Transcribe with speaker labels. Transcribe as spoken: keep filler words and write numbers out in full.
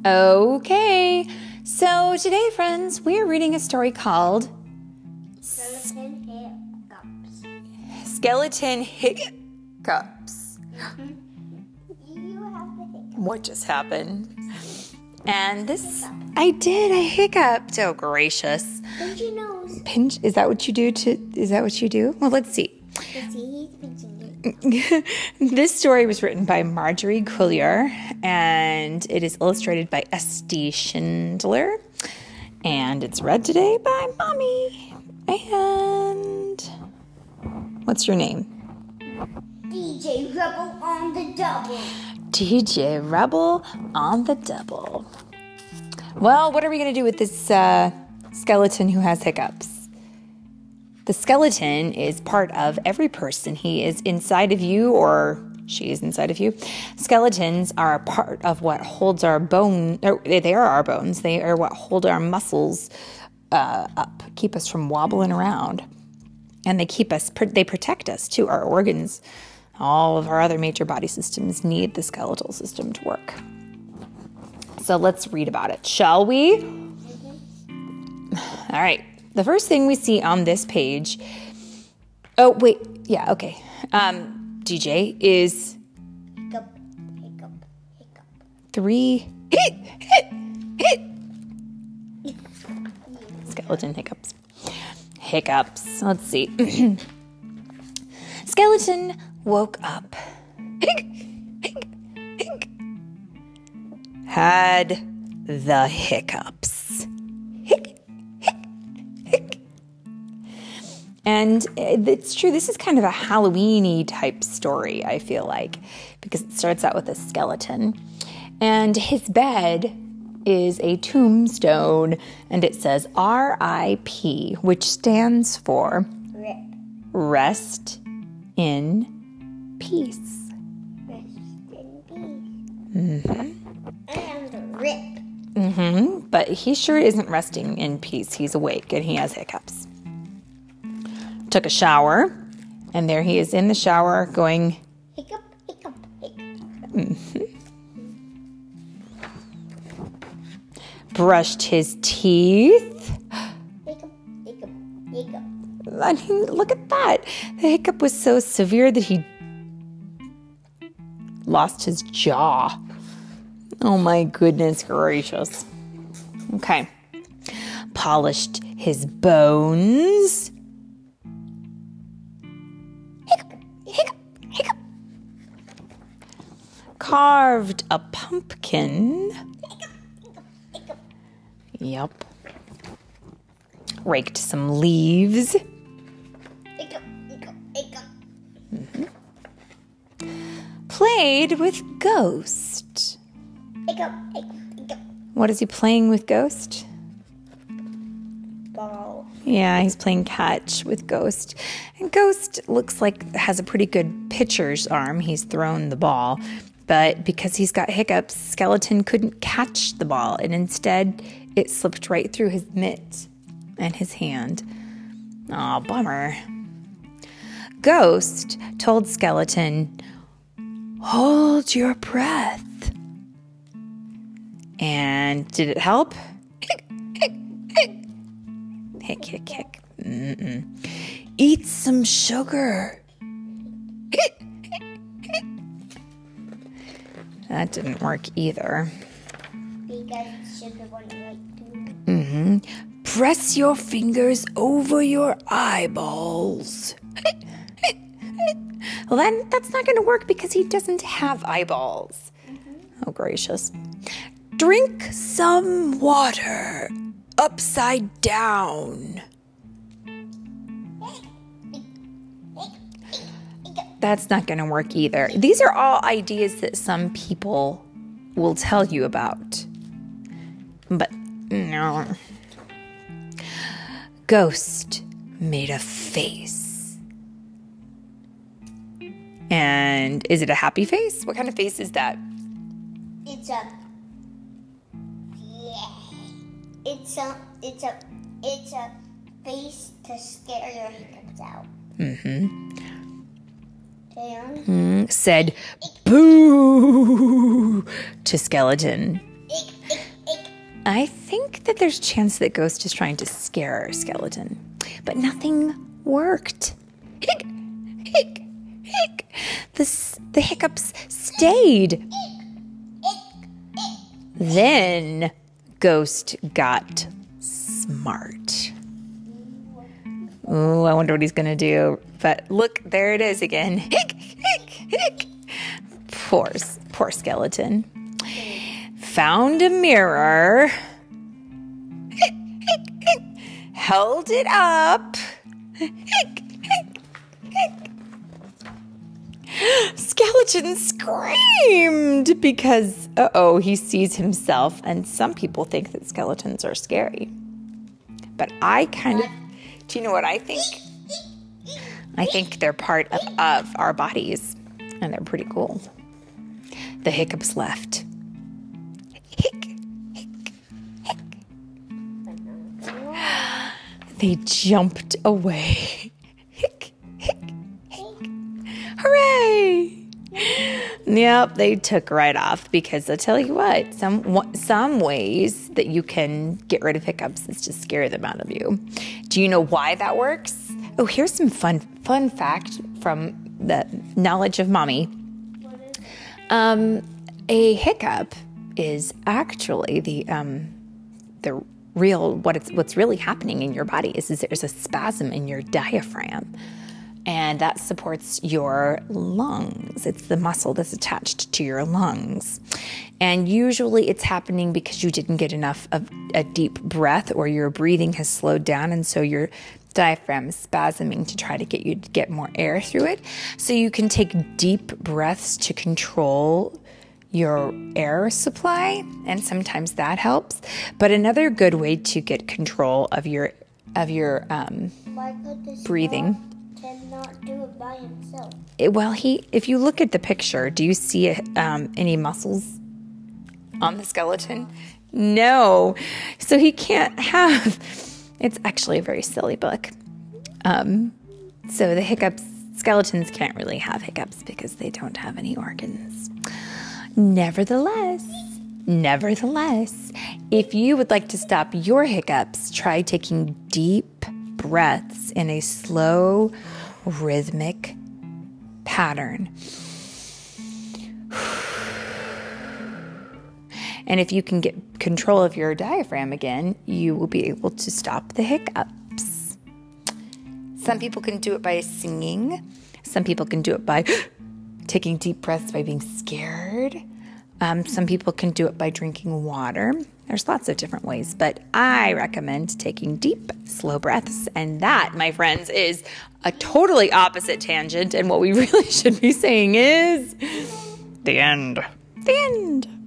Speaker 1: Okay, so today, friends, we're reading a story called
Speaker 2: Skeleton Hiccups.
Speaker 1: Skeleton Hiccups.
Speaker 2: Mm-hmm. You have the hiccups.
Speaker 1: What just happened? And this, I did, I hiccuped. Oh, gracious.
Speaker 2: Pinch your nose.
Speaker 1: Pinch, is that what you do to, is that what you do? Well, let's see.
Speaker 2: Let's see, he's pinching it.
Speaker 1: This story was written by Marjorie Collier, and it is illustrated by S D Schindler, and it's read today by Mommy. And what's your name?
Speaker 2: D J Rebel on the double.
Speaker 1: D J Rebel on the double. Well, what are we going to do with this uh, skeleton who has hiccups? The skeleton is part of every person. He is inside of you, or she is inside of you. Skeletons are a part of what holds our bone. Or they are our bones. They are what hold our muscles uh, up, keep us from wobbling around. And they keep us, they protect us too. Our organs, all of our other major body systems need the skeletal system to work. So let's read about it, shall we? Mm-hmm. All right. The first thing we see on this page, oh, wait, yeah, okay. Um, D J is
Speaker 2: Hiccup, hiccup, hiccup.
Speaker 1: three hit, hit, hit. Skeleton hiccups. Hiccups. Let's see. Skeleton woke up. Hic, hic, hic. Had the hiccups. Hic. And it's true, this is kind of a Halloween-y type story, I feel like, because it starts out with a skeleton. And his bed is a tombstone, and it says R I P, which stands for
Speaker 2: Rip.
Speaker 1: Rest in Peace.
Speaker 2: Rest in peace. Mm-hmm. And rip.
Speaker 1: Mm-hmm. But he sure isn't resting in peace. He's awake, and he has hiccups. Took a shower, and there he is in the shower going
Speaker 2: Hiccup, hiccup, hiccup.
Speaker 1: Mm-hmm. Brushed his teeth.
Speaker 2: Hiccup, hiccup, hiccup.
Speaker 1: I mean, look at that. The hiccup was so severe that he lost his jaw. Oh my goodness gracious. Okay. Polished his bones. Carved a pumpkin. Yep. Raked some leaves. Mm-hmm. Played with Ghost. What is he playing with Ghost?
Speaker 2: Ball.
Speaker 1: Yeah, he's playing catch with Ghost. And Ghost looks like has a pretty good pitcher's arm. He's thrown the ball. But because he's got hiccups, Skeleton couldn't catch the ball, and instead it slipped right through his mitt and his hand. Aw, bummer. Ghost told Skeleton, "Hold your breath." And did it help? Hick, hick, hick. Hick, hick, hick. Mm-mm. Eat some sugar. Hick. That didn't work either.
Speaker 2: Because sugar went right through.
Speaker 1: Mm-hmm. Press your fingers over your eyeballs. Well, then that's not going to work because he doesn't have eyeballs. Mm-hmm. Oh, gracious. Drink some water upside down. That's not going to work either. These are all ideas that some people will tell you about. But no. Ghost made a face. And is it a happy face? What kind of face is that?
Speaker 2: It's a yeah. It's a it's a it's a face to scare your hiccups out.
Speaker 1: Mm-hmm.
Speaker 2: And
Speaker 1: Mm, said boo to Skeleton.
Speaker 2: ick, ick,
Speaker 1: I think that there's a chance that Ghost is trying to scare our skeleton, but nothing worked. Hick, hick, hick. The, the hiccups stayed. Then Ghost got smart. Ooh, I wonder what he's going to do. But look, there it is again. Hick, hick, hick. Poor, poor skeleton. Found a mirror. Hick, hick, hick. Held it up. Hick, hick, hick. Skeleton screamed because, uh-oh, he sees himself. And some people think that skeletons are scary. But I kind of... Do you know what I think? I think they're part of, of our bodies, and they're pretty cool. The hiccups left. Hick, hick, hick. They jumped away. Hick, hick, hick. Hooray! Yep, they took right off because I'll tell you what, some some ways that you can get rid of hiccups is to scare them out of you. Do you know why that works? Oh, here's some fun fun fact from the knowledge of mommy. Um, a hiccup is actually the um, the real what it's what's really happening in your body is, is there's a spasm in your diaphragm. And that supports your lungs. It's the muscle that's attached to your lungs. And usually it's happening because you didn't get enough of a deep breath or your breathing has slowed down. And so your diaphragm is spasming to try to get you to get more air through it. So you can take deep breaths to control your air supply. And sometimes that helps. But another good way to get control of your, of your um, breathing...
Speaker 2: Cannot do it by himself.
Speaker 1: It, well, he. If you look at the picture, do you see um, any muscles on the skeleton? No. So he can't have. It's actually a very silly book. Um, so the hiccups, skeletons can't really have hiccups because they don't have any organs. Nevertheless, nevertheless, if you would like to stop your hiccups, try taking deep breaths in a slow, rhythmic pattern. And if you can get control of your diaphragm again, you will be able to stop the hiccups. Some people can do it by singing. Some people can do it by taking deep breaths by being scared. Um, some people can do it by drinking water. There's lots of different ways, but I recommend taking deep, slow breaths. And that, my friends, is a totally opposite tangent. And what we really should be saying is the end. The end.